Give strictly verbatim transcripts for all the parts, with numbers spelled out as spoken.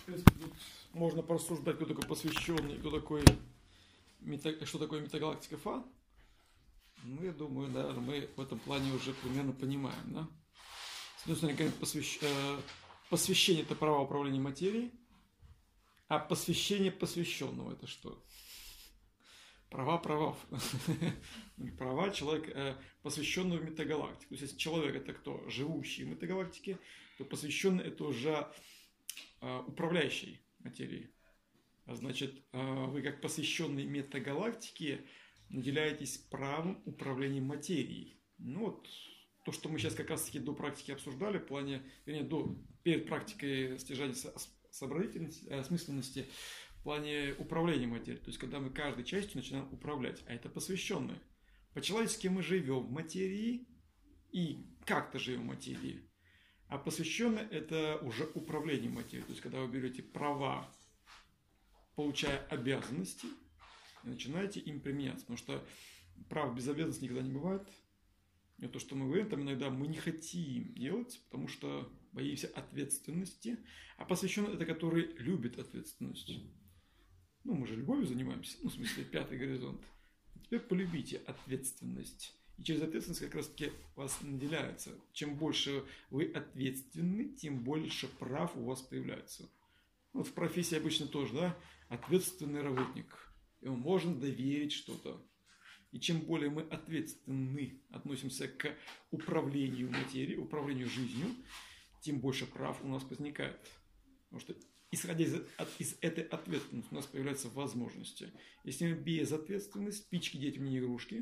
принципе, тут можно порассуждать, кто такой посвященный, кто такой, мета, что такое метагалактика Фа. Ну, я думаю, да, мы в этом плане уже примерно понимаем, да. С одной стороны, посвящ... посвящение – это права управления материей, а посвящение посвященного – это что? Права правов. Права человека, посвященного в метагалактику. То есть, если человек – это кто? Живущий в метагалактике, то посвященный – это уже управляющий материей. Значит, вы как посвященный метагалактике наделяетесь правом управления материей. Ну вот, то, что мы сейчас как раз таки до практики обсуждали, в плане, вернее, до, перед практикой стяжания сообразительности, осмысленности, в плане управления материей. То есть, когда мы каждой частью начинаем управлять, а это посвященные. По-человечески мы живем в материи и как-то живем в материи. А посвященное – это уже управление материей. То есть, когда вы берете права, получая обязанности, и начинаете им применяться. Потому что прав без обязанностей никогда не бывает. И то, что мы говорим, там иногда мы не хотим делать, потому что боимся ответственности. А посвященный – это который любит ответственность. Ну, мы же любовью занимаемся. Ну, в смысле, пятый горизонт. А теперь полюбите ответственность. И через ответственность как раз-таки вас наделяется. Чем больше вы ответственны, тем больше прав у вас появляется. Вот в профессии обычно тоже, да, ответственный работник. Ему можно доверить что-то. И чем более мы ответственны, относимся к управлению материей, управлению жизнью, тем больше прав у нас возникает. Потому что, исходя из, от, из этой ответственности, у нас появляются возможности. Если мы без ответственности, спички детям не игрушки,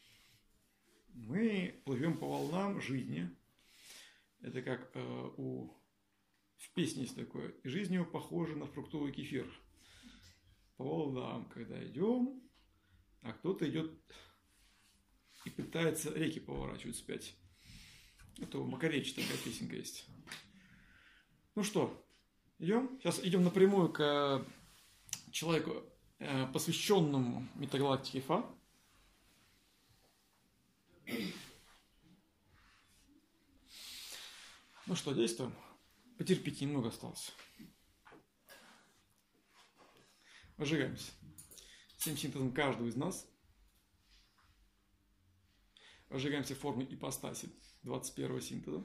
мы плывем по волнам жизни. Это как э, у... в песне есть такое. И жизнь его похожа на фруктовый кефир. По волнам, когда идем, а кто-то идет и пытается реки поворачивать вспять. Это у Макаревича такая песенка есть. Ну что, идем? Сейчас идем напрямую к человеку, э, посвященному метагалактике Фа. Ну что, действуем? Потерпите, немного осталось. Выжигаемся. Всем синтезом каждого из нас. Выжигаемся в форме ипостаси двадцать первого синтеза.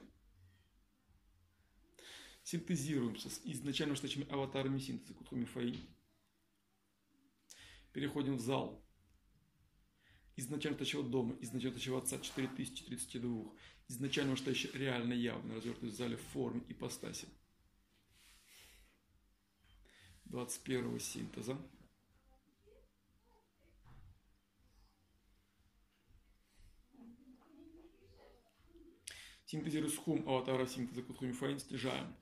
Синтезируемся с изначально штучными аватарами синтеза Кутхуми Фаи. Переходим в зал изначально штучного дома, изначально штучного отца четыре тысячи тридцать два, изначально что еще реально явно развертый в зале в форме ипостаси двадцать первого синтеза. Синтезируя схум аватара синтеза Кутхуми Фаи, стяжаем.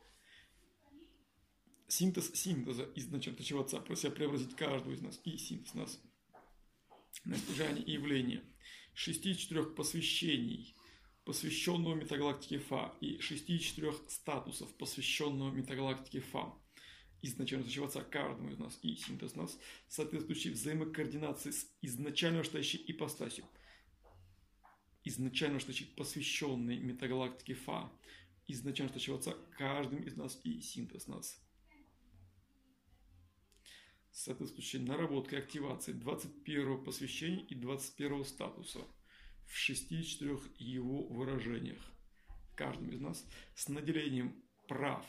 Синтез синтеза изначально штучного отца, прося преобразить каждого из нас и синтез нас на стяжание и явление шести четырех посвящений, посвященного метагалактике Фа, и шести четырех статусов, посвященного метагалактике Фа, изначально штучного отца каждому из нас и синтез нас, соответствующий взаимокоординации с изначально стоящей ипостасью, изначально штучный посвященный метагалактике Фа, изначально штучного отца каждым из нас и синтез нас. Соответствующей наработкой активации двадцать первого посвящения и двадцать первого статуса в шести четырех его выражениях каждым из нас с наделением прав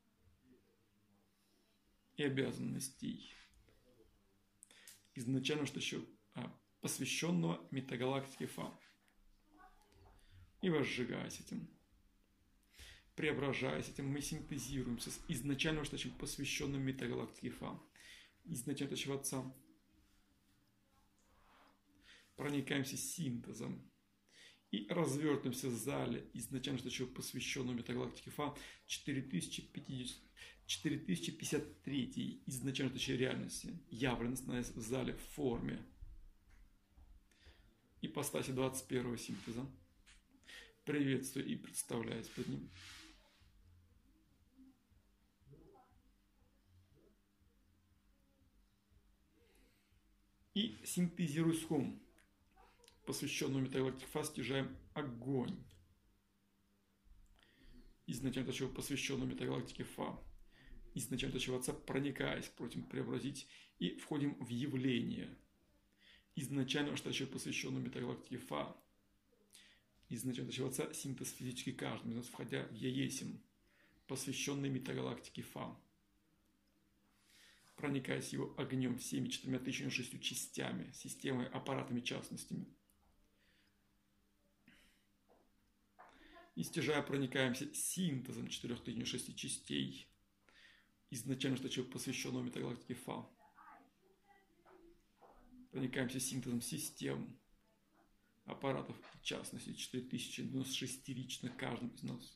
и обязанностей изначально что еще а, посвященного метагалактике Фа. И возжигаясь этим, преображаясь этим, мы синтезируемся с изначально что посвященным метагалактике Фа. Изначально штучного отца. Проникаемся синтезом и развертываемся в зале изначально штучного посвященного метагалактике Фа четыре тысячи пятьдесят три изначально штучной реальности, явленность в зале в форме ипостаси двадцать первого синтеза. Приветствую и представляюсь под ним. И синтезируя схум, посвященную метагалактике Фа, стяжаем огонь. Изначально чего посвященную метагалактике Фа. Изначально точка Отца, проникаясь, просим преобразить и входим в явление. Изначально что посвященную метагалактике Фа. Изначально точка Отца, синтез физически каждым из нас, входя в Яесим, посвященный метагалактике Фа. Проникаясь его огнем всеми четырьмя тысячами шестью частями, системой, аппаратами, частностями. И стяжая проникаемся синтезом четырёх тысяч шести частей, изначально что посвященного метагалактике Фа. Проникаемся синтезом систем, аппаратов, в частности, четыре тысячи девяносто шестирично каждым из нас.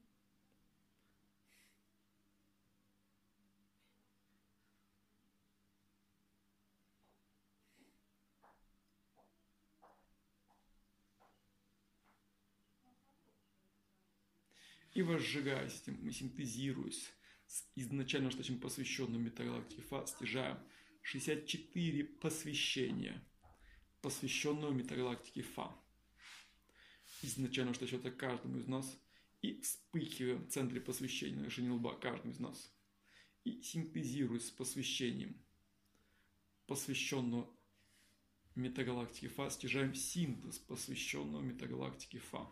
И возжигаясь этим, мы синтезируясь с изначально что посвященным метагалактике Фа, стяжаем шестьдесят четыре посвящения, посвященного метагалактике Фа. Изначально что это каждому из нас. И вспыхиваем в центре посвящения на вершине лба каждому из нас. И синтезируясь с посвящением посвященного метагалактике Фа, стяжаем синтез посвященного метагалактике Фа.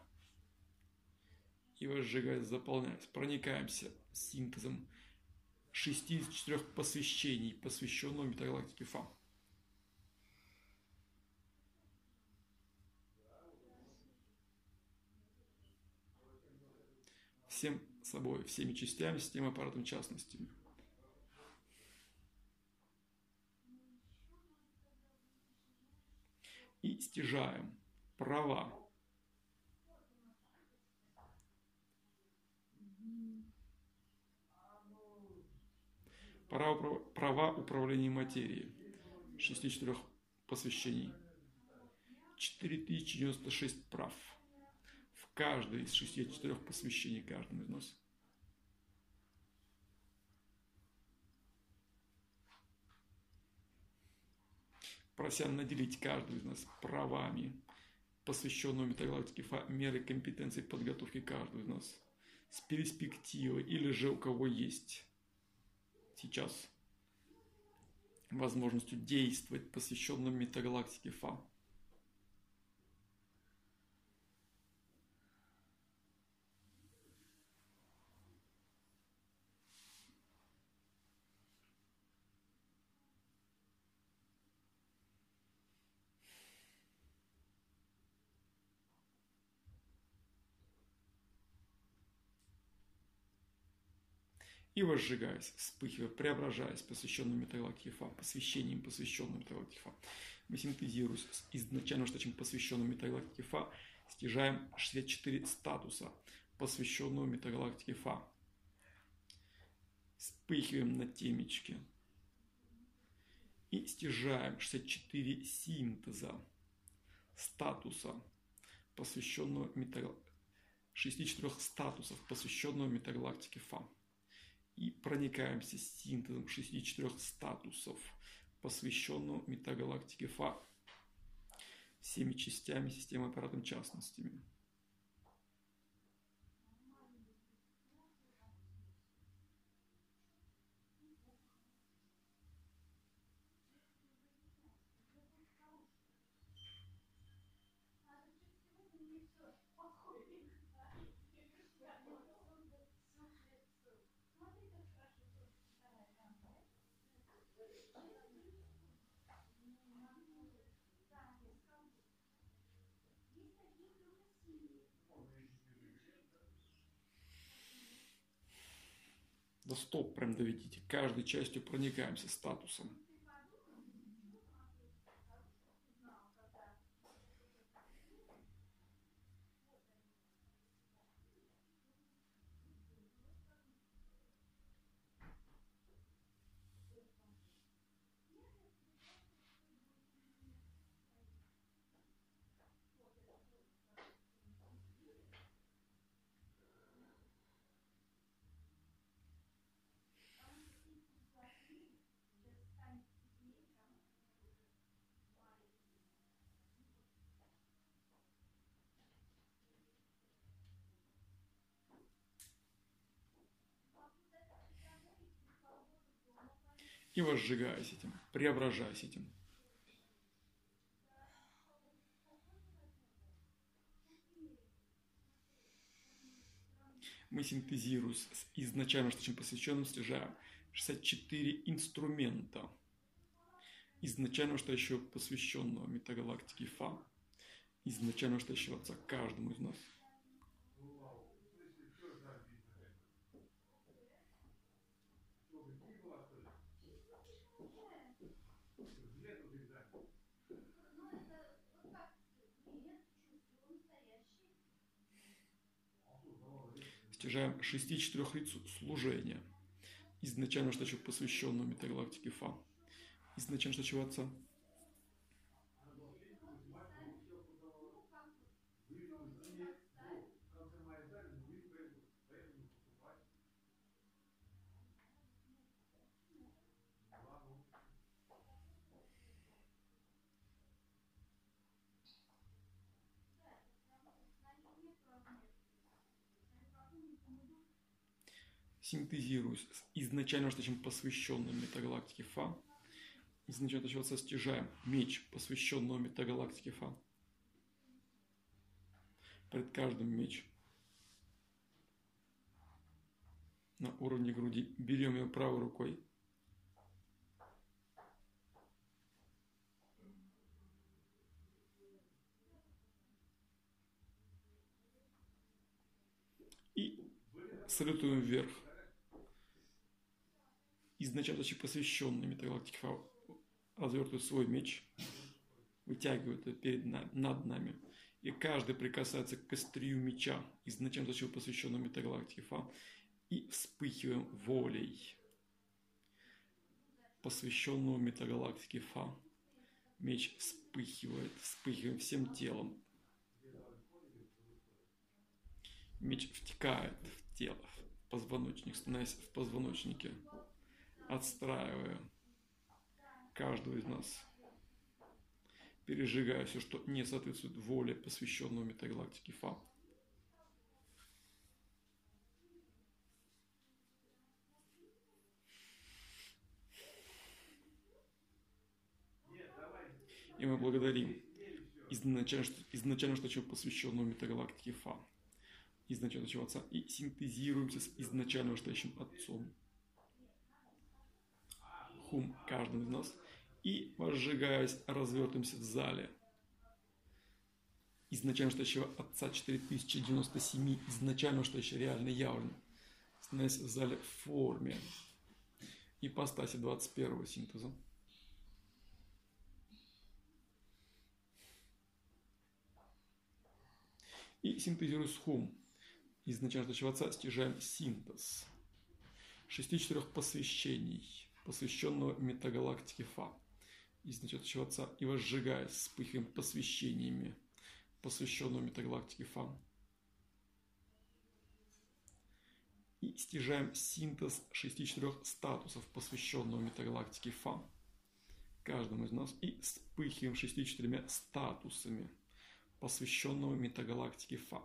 И возжигаясь, заполняясь, проникаемся синтезом шестидесяти четырёх посвящений, посвященного метагалактике Фа. Всем собой, всеми частями, системой, аппаратом, частностями. И стяжаем права Права, права управления материей. шестидесяти четырёх посвящений. четыре тысячи девяносто шесть прав. В каждой из шестидесяти четырёх посвящений каждому из нас. Прося наделить каждого из нас правами, посвященного метагалактике Фа, меры компетенции подготовки каждого из нас, с перспективой, или же у кого есть сейчас возможностью действовать, посвященным метагалактике Фа. И возжигаясь, вспыхивая, преображаясь, посвященным метагалактике Фа, посвящением, посвященным метагалактике Фа, мы синтезируясь с изначально что посвященным метагалактике Фа, стяжаем шестьдесят четыре статуса, посвященного метагалактике Фа. Вспыхиваем на темечке. И стяжаем шестьдесят четыре синтеза, статуса, посвященного метагалактике, шестидесяти четырёх статусов, посвященного метагалактике Фа. И проникаемся синтезом шестидесяти четырёх статусов, посвященного метагалактике Фа, всеми частями системы, аппаратом, частностями. До стоп прям доведите. Каждой частью проникаемся статусом. и возжигаясь этим, преображаясь этим. Мы синтезируем с изначально что-чем посвященным, стяжаем шестьдесят четыре инструмента изначально что еще посвященного метагалактике Фа, изначально что еще отца каждому из нас. Стяжаем шести четырех лиц служения, изначально что еще посвященного метагалактике Фа, изначально что еще отца. Синтезируюсь с изначально что чем посвященным метагалактике Фа, изначально что отца стяжаем меч посвященного метагалактике Фа. Перед каждым меч на уровне груди. Берем ее правой рукой. И салютуем вверх. Изначально посвященный метагалактике Фа развертывает свой меч, вытягивает это перед нами, над нами. И каждый прикасается к острию меча, изначально посвященного метагалактике Фа, и вспыхиваем волей посвященного метагалактике Фа. Меч вспыхивает, вспыхиваем всем телом. Меч втекает в тело, в позвоночник, становясь в позвоночнике, отстраивая каждого из нас, пережигая все, что не соответствует воле посвященного метагалактике Фа. И мы благодарим изначально, изначально что чего посвященного метагалактике Фа, изначально чего Отца, и синтезируемся с изначально стоящим Отцом. Хум каждым из нас. И, возжигаясь, развертываемся в зале изначально стоящего Отца четыре тысячи девяносто семь, изначально стоящего реально явлен, становясь в зале в форме ипостаси двадцать первого синтеза. И синтезируя с хум изначально стоящего Отца, стяжаем синтез шести четырех посвящений, посвященного метагалактике Фа, изначально стоящего Отца, и возжигаясь, вспыхиваем посвящениями посвященного метагалактике Фа. И стяжаем синтез шести четырех статусов посвященного метагалактике Фа каждому из нас, и вспыхиваем шестью четырьмя статусами посвященного метагалактике Фа,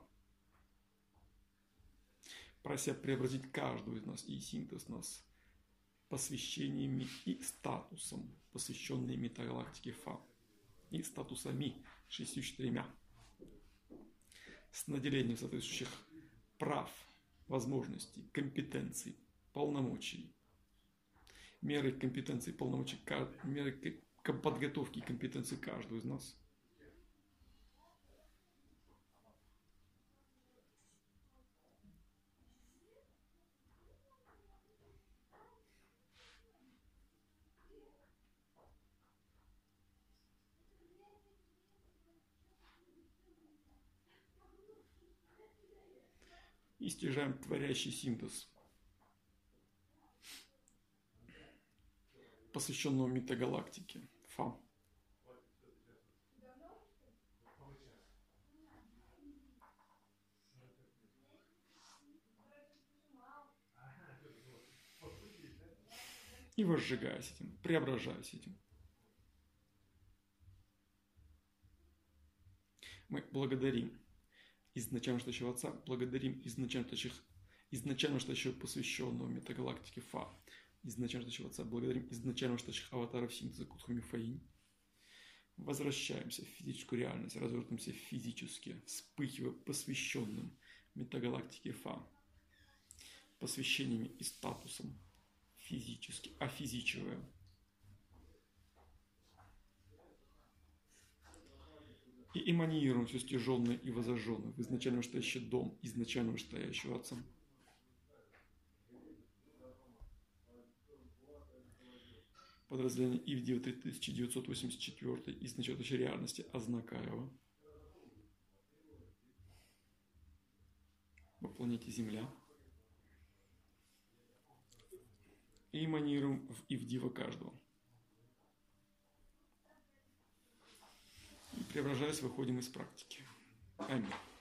прося преобразить каждого из нас и синтез нас посвящениями и статусом, посвященной метагалактике Фа, и статусами шестью четырьмя, с наделением соответствующих прав, возможностей, компетенций, полномочий, меры компетенций, полномочий, меры подготовки и компетенции каждого из нас. И стяжаем творящий синтез посвященного метагалактике Фа. И возжигаясь этим, преображаясь этим. Мы благодарим изначально стоящего Отца, благодарим изначально стоящих, изначально стоящего посвященного метагалактике Фа, изначально что Отца, благодарим изначально что аватаров синтеза Кутхуми Фаинь. Возвращаемся в физическую реальность, развертываемся физически, вспыхивая посвященным метагалактике Фа, посвящениями и статусом физически, офизичивая. И эманируем все стяженное и возожженное в изначально настоящий дом, изначально настоящего Отца. Подразделение Ивдива три тысячи девятьсот восемьдесят четыре из начальной реальности Азнакаева по планете Земля. И эманируем в Ивдива каждого. И преображаясь, выходим из практики. Аминь.